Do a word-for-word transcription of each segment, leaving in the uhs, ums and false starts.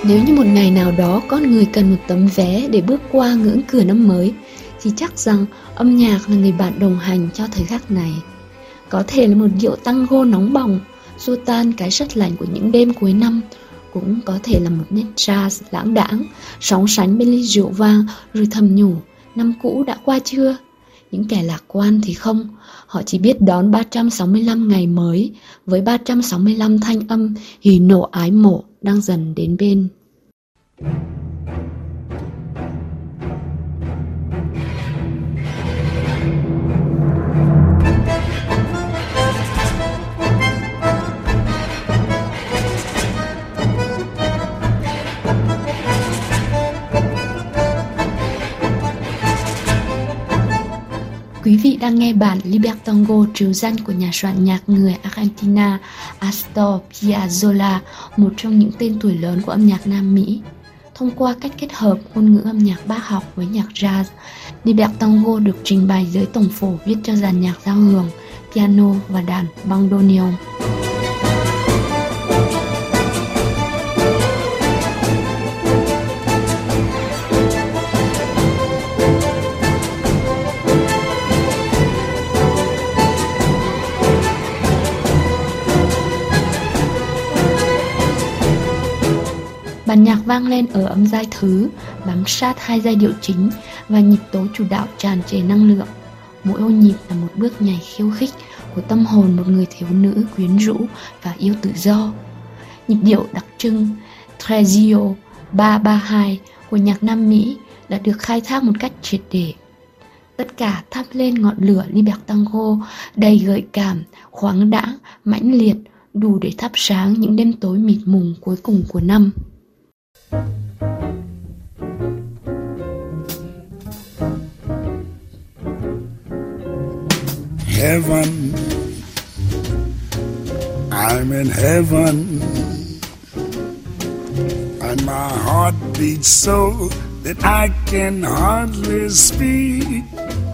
Nếu như một ngày nào đó con người cần một tấm vé để bước qua ngưỡng cửa năm mới, thì chắc rằng âm nhạc là người bạn đồng hành cho thời khắc này. Có thể là một điệu tango nóng bỏng, xua tan cái sất lạnh của những đêm cuối năm, cũng có thể là một nét jazz lãng đãng, sóng sánh bên ly rượu vang rồi thầm nhủ, năm cũ đã qua chưa? Những kẻ lạc quan thì không, họ chỉ biết đón ba trăm sáu mươi lăm ngày mới với ba trăm sáu mươi lăm thanh âm hỉ nộ ái mộ đang dần đến bên. Quý vị đang nghe bản Libertango trứ danh của nhà soạn nhạc người Argentina Astor Piazzolla, một trong những tên tuổi lớn của âm nhạc Nam Mỹ. Thông qua cách kết hợp ngôn ngữ âm nhạc bác học với nhạc jazz, Libertango được trình bày dưới tổng phổ viết cho dàn nhạc giao hưởng, piano và đàn bandoneon. Bản nhạc vang lên ở âm giai thứ, bám sát hai giai điệu chính và nhịp tấu chủ đạo tràn trề năng lượng. Mỗi ô nhịp là một bước nhảy khiêu khích của tâm hồn một người thiếu nữ quyến rũ và yêu tự do. Nhịp điệu đặc trưng Trio ba ba hai của nhạc Nam Mỹ đã được khai thác một cách triệt để. Tất cả thắp lên ngọn lửa Libertango đầy gợi cảm, khoáng đãng, mãnh liệt, đủ để thắp sáng những đêm tối mịt mùng cuối cùng của năm. Heaven, I'm in heaven, and my heart beats so that I can hardly speak.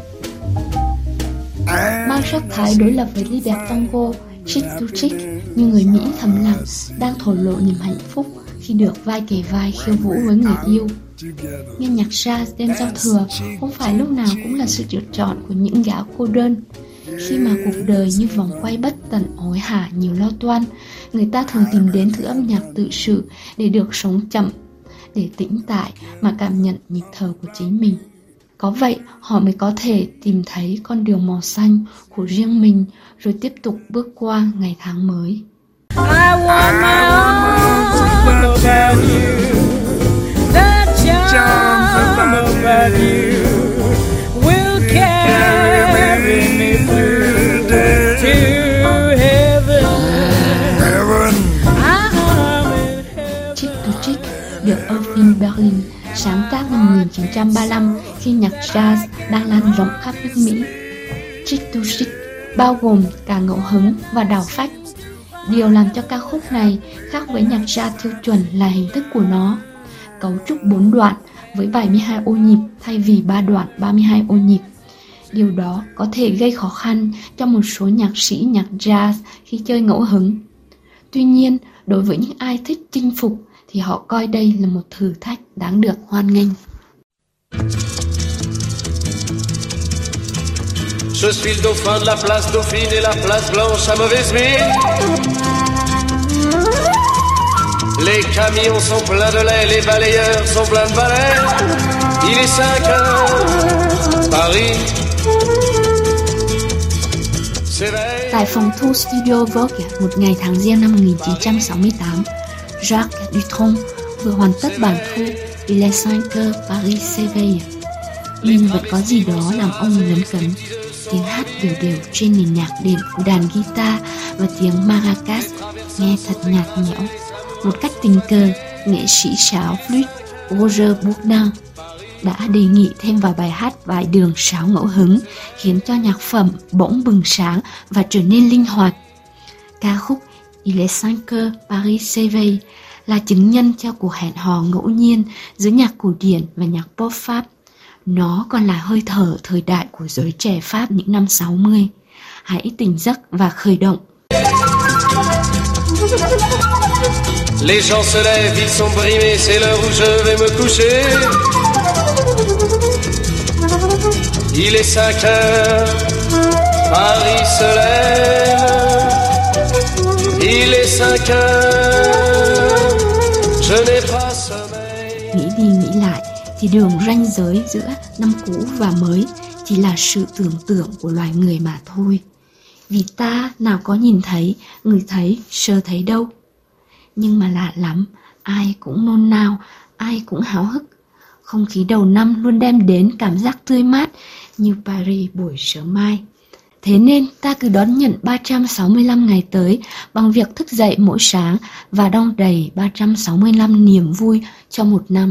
Mang sắc thái đối lập với Libertango, Chick to Chick, như người Mỹ thầm lặng đang thổ lộ niềm hạnh phúc khi được vai kề vai khiêu vũ với người yêu. Nghe nhạc jazz đêm giao thừa không phải lúc nào cũng là sự lựa chọn của những gã cô đơn. Khi mà cuộc đời như vòng quay bất tận hối hả nhiều lo toan, người ta thường tìm đến thứ âm nhạc tự sự để được sống chậm, để tĩnh tại mà cảm nhận nhịp thở của chính mình. Có vậy họ mới có thể tìm thấy con đường màu xanh của riêng mình, rồi tiếp tục bước qua ngày tháng mới. I want my arms about you, that charm about you will carry me through to heaven. Chick to Chick được Irving Berlin sáng tác năm một nghìn chín trăm ba mươi lăm khi nhạc jazz đang lan rộng khắp nước Mỹ. Chick to Chick bao gồm cả ngẫu hứng và đào phách. Điều làm cho ca khúc này khác với nhạc jazz tiêu chuẩn là hình thức của nó. Cấu trúc bốn đoạn với bảy mươi hai ô nhịp thay vì ba đoạn ba mươi hai ô nhịp. Điều đó có thể gây khó khăn cho một số nhạc sĩ nhạc jazz khi chơi ngẫu hứng. Tuy nhiên, đối với những ai thích chinh phục thì họ coi đây là một thử thách đáng được hoan nghênh. Je suis le dauphin de la place Dauphine et la place Blanche à mauvaise mine. Les camions sont pleins de lait, les balayeurs sont pleins de balais. Il est cinq heures, Paris s'éveille. Tại phòng thu Studio Vogue một ngày tháng Giêng năm một nghìn chín trăm sáu mươi tám, Jacques Dutronc vừa hoàn tất bản thu Il est cinq heures, Paris s'éveille. Nhưng vẫn có gì đó làm ông lấn cấn. Tiếng hát đều đều trên nền nhạc đệm của đàn guitar và tiếng maracas nghe thật nhạt nhẽo. Một cách tình cờ, nghệ sĩ sáo flute Roger Bourdin đã đề nghị thêm vào bài hát vài đường sáo ngẫu hứng, khiến cho nhạc phẩm bỗng bừng sáng và trở nên linh hoạt. Ca khúc Il est cinq heures, Paris s'éveille là chứng nhân cho cuộc hẹn hò ngẫu nhiên giữa nhạc cổ điển và nhạc pop Pháp. Nó còn là hơi thở thời đại của giới trẻ Pháp những năm sáu mươi. Hãy tỉnh giấc và khởi động. Les gens se lèvent, ils sont brimés, c'est l'heure où je vais me coucher. Il est cinq heures, Paris se lève. Il est cinq heures, je n'ai pas sommeil. Nghĩ đi nghĩ lại thì đường ranh giới giữa năm cũ và mới chỉ là sự tưởng tượng của loài người mà thôi. Vì ta nào có nhìn thấy, ngửi thấy, sờ thấy đâu. Nhưng mà lạ lắm, ai cũng nôn nao, ai cũng háo hức. Không khí đầu năm luôn đem đến cảm giác tươi mát như Paris buổi sớm mai. Thế nên ta cứ đón nhận ba trăm sáu mươi lăm ngày tới bằng việc thức dậy mỗi sáng và đong đầy ba trăm sáu mươi lăm niềm vui cho một năm.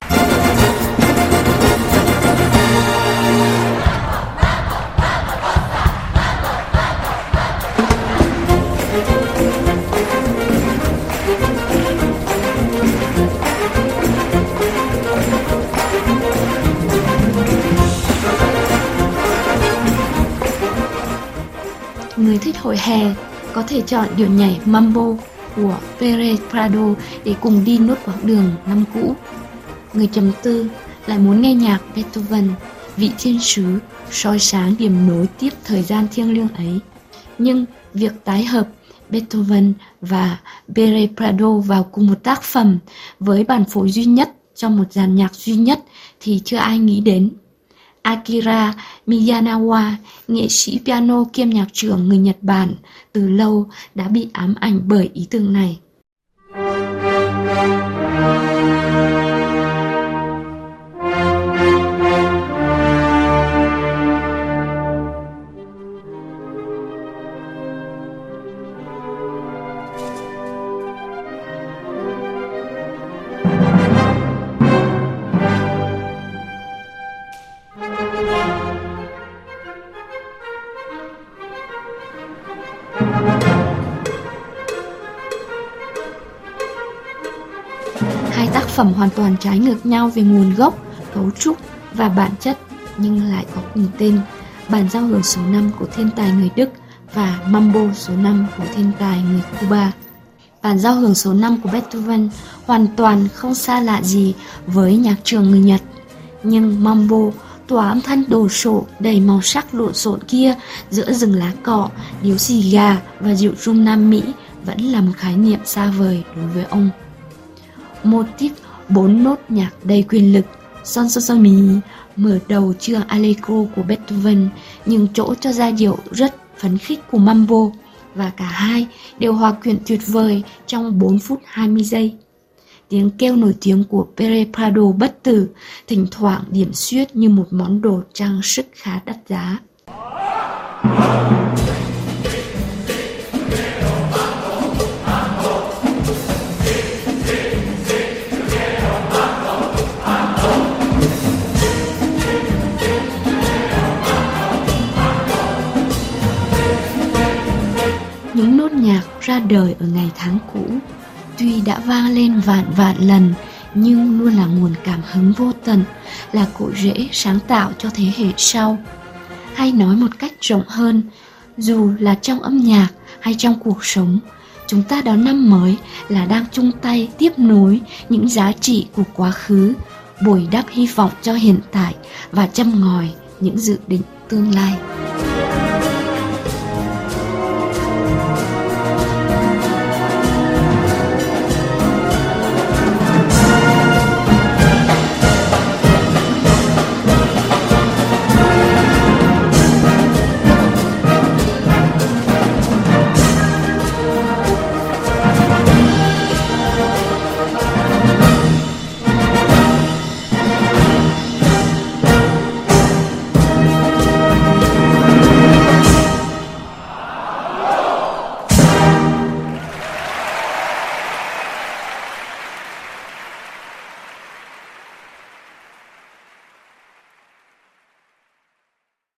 Người thích hội hè có thể chọn điệu nhảy mambo của Pere Prado để cùng đi nốt quãng đường năm cũ. Người trầm tư lại muốn nghe nhạc Beethoven, vị thiên sứ, soi sáng điểm nối tiếp thời gian thiêng liêng ấy. Nhưng việc tái hợp Beethoven và Pere Prado vào cùng một tác phẩm với bản phối duy nhất trong một dàn nhạc duy nhất thì chưa ai nghĩ đến. Akira Miyanawa, nghệ sĩ piano kiêm nhạc trưởng người Nhật Bản, từ lâu đã bị ám ảnh bởi ý tưởng này. Hai tác phẩm hoàn toàn trái ngược nhau về nguồn gốc, cấu trúc và bản chất nhưng lại có cùng tên, bản giao hưởng số năm của thiên tài người Đức và mambo số năm của thiên tài người Cuba. Bản giao hưởng số năm của Beethoven hoàn toàn không xa lạ gì với nhạc trưởng người Nhật, nhưng mambo tỏa âm thanh đồ sộ đầy màu sắc lộn xộn kia giữa rừng lá cọ, điếu xì gà và rượu rum Nam Mỹ vẫn là một khái niệm xa vời đối với ông. Mô típ bốn nốt nhạc đầy quyền lực son son son mí mở đầu chương Allegro của Beethoven, nhưng chỗ cho giai điệu rất phấn khích của mambo, và cả hai đều hòa quyện tuyệt vời trong bốn phút hai mươi giây. Tiếng kêu nổi tiếng của Pere Prado bất tử, thỉnh thoảng điểm xuyết như một món đồ trang sức khá đắt giá. Những nốt nhạc ra đời ở ngày tháng cũ, tuy đã vang lên vạn vạn lần, nhưng luôn là nguồn cảm hứng vô tận, là cội rễ sáng tạo cho thế hệ sau. Hay nói một cách rộng hơn, dù là trong âm nhạc hay trong cuộc sống, chúng ta đón năm mới là đang chung tay tiếp nối những giá trị của quá khứ, bồi đắp hy vọng cho hiện tại và châm ngòi những dự định tương lai.